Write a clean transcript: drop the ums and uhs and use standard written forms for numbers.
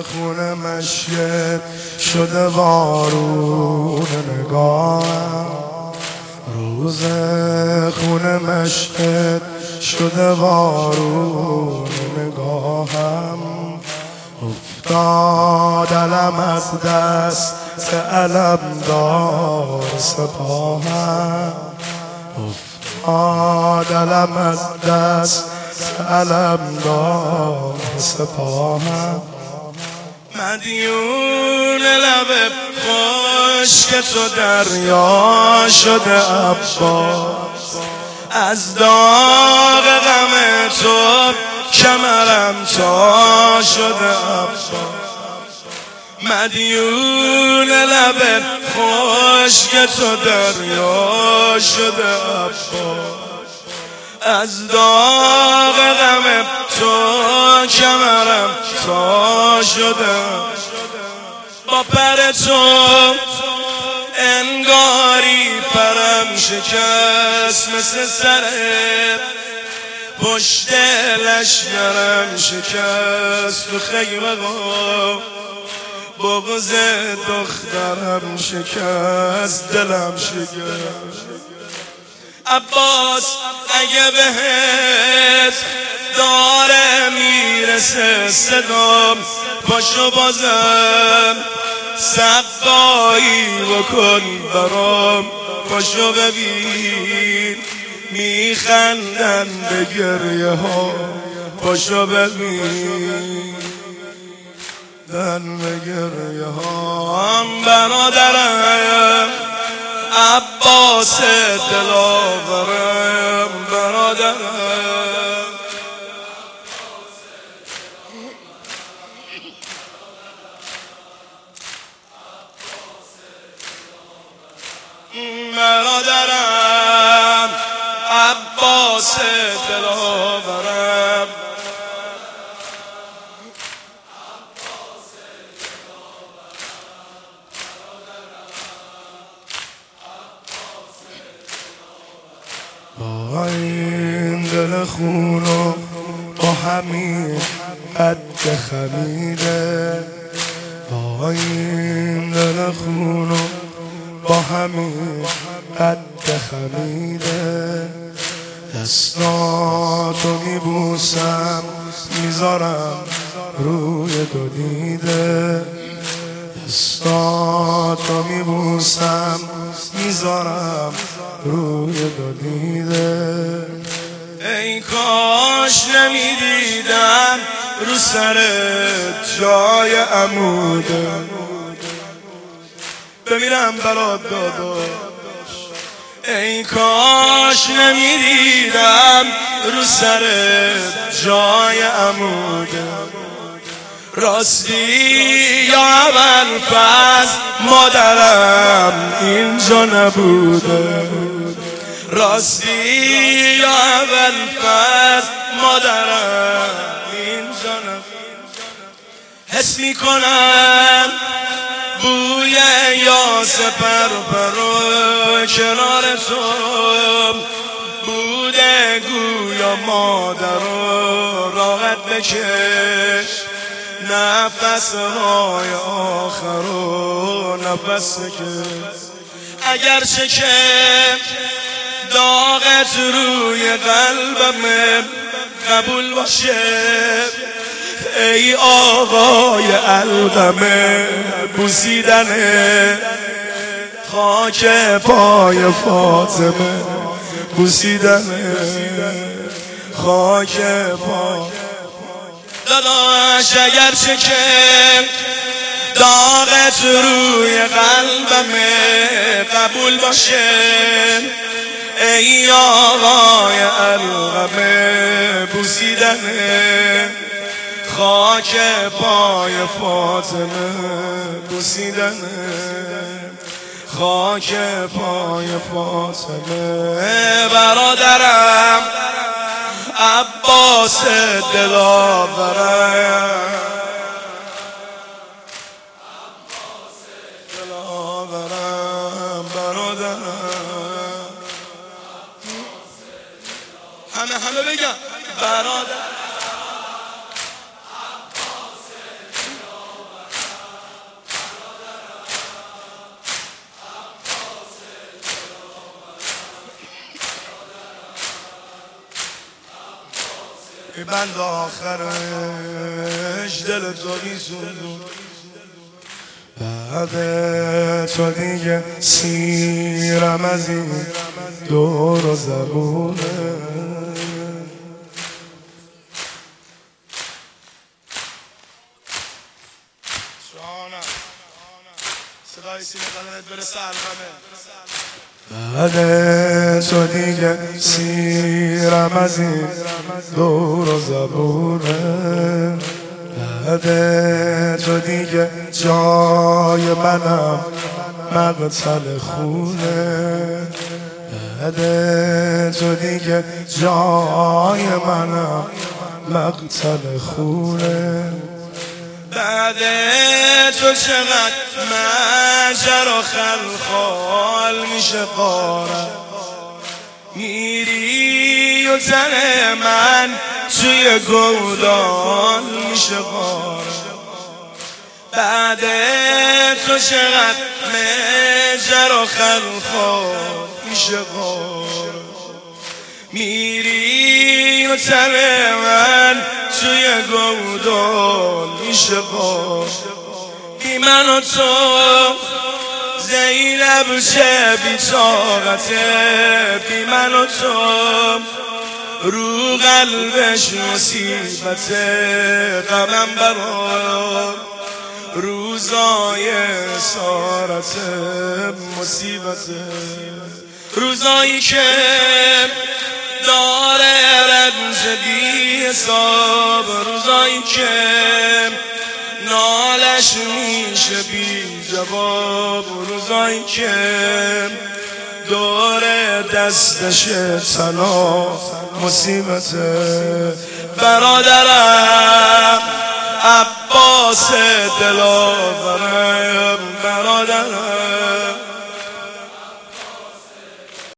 خونه مشیت شده وارون نگاهم، روز خونه مشیت شده وارون نگاهم. افتاد علم از دست علم دار سپاهم، افتاد علم از دست علم دار سپاهم. مدیون لب خشک تو دریا شده عباس، از داغ غم تو کمرم تا شده عباس. مدیون لب خشک تو دریا شده عباس، از داغ غم تو کمرم تا شده. با پر تو انگاری پرم شکست، مثل سر پشت لشگرم شکست. تو خیمه بغض دخترم شکست، دلم شکست. عباس اگه بهت داره میرسه صدام، پاشو بازم سقایی بکن برام. پاشو ببین میخندن به گریه ها، پاشو ببین دن به گریه ها. برادرم عباس دلاورم، برادرم برادرم عباس دلاورم. با این دل خونو با همین قد خمیده، با این دل خونو با همین قد خمیده. دستاتو میبوسم میذارم روی دو دیده، دستاتو میبوسم میذارم روی دو دیده. ای کاش نمیدیدم رو سر جای عموده، بمیرم برات داداش. ای کاش نمیدیدم رو سر جای عموده. راستی یا ابوالفضل مادرم اینجا نبوده، راستی یا ابوالفضل مادرم اینجا نبوده. حس میکنم بوی یاس پرپرو کنار تو بوده، گویا مادرو راحت بکش نفسهای آخرو نفس کش. اگرچه که داغت روی قلبم قبول باشه، ای آقای علقمه بوسیدن خاک پای فاطمه، بوسیدن خاک پای داداش. اگرچه که داغت روی قلبم قبول باشه، ای آقای علقمه بوسیدن خاک پای فاطمه، بوسیدن خاک پای فاطمه. برادرم عباس دلاورم، برادرم همه بگم برادر بند آخرش دل تو میسوزون. بعد تو دیگه سیرم از این دور و زبونه. صدای سینه قدرت برسه الهمه. بعد تو دیگه سیرم از این دور و زبونه. بعد تو دیگه جای منم مقتل خونه. بعد تو دیگه جای منم مقتل خونه. بعد تو چقدر مجر و خلخال میشه قارم. میری و تن من توی گودال میشه قارم. بعد تو چقدر مجر و خلخال میشه قارم. میری و تن من توی گودال میشه قارم. بی من و تو زینب چه بی طاقته. بی من و تو رو قلبش مصیبته. غمم برا روزای اسارت مصیبته. روزایی که داره رنج بی حساب. روزایی که نالش میشه بی جواب. روزایی که دور دستش تنها مصیبته. برادرم عباس دلاورم. برادرم